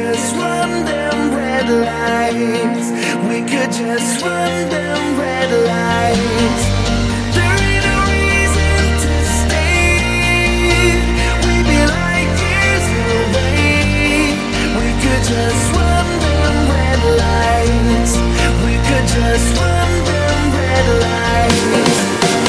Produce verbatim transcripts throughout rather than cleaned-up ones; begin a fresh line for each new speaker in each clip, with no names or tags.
just run them red lights. We could just run them red lights. There ain't no reason to stay. We'd be like years away. We could just run them red lights. We could just run them red lights.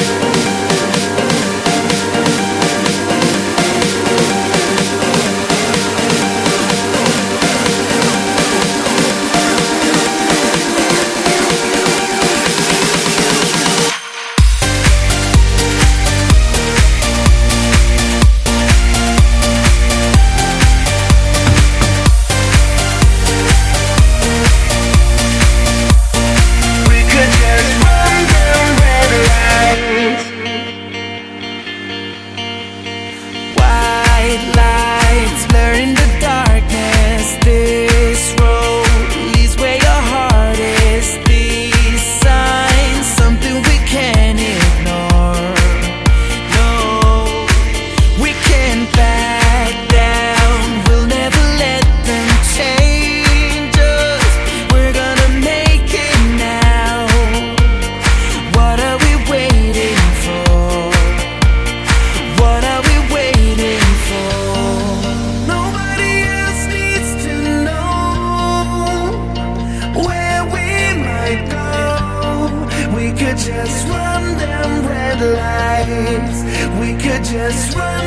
Lights blurring the darkness. This road leads where your heart is. These signs, something we can't ignore. No, we can't back down. We'll never let them change us. We're gonna make it now. What are we waiting for? What are we waiting for? Nobody else needs to know where we might go. We could just run them red lights. We could just run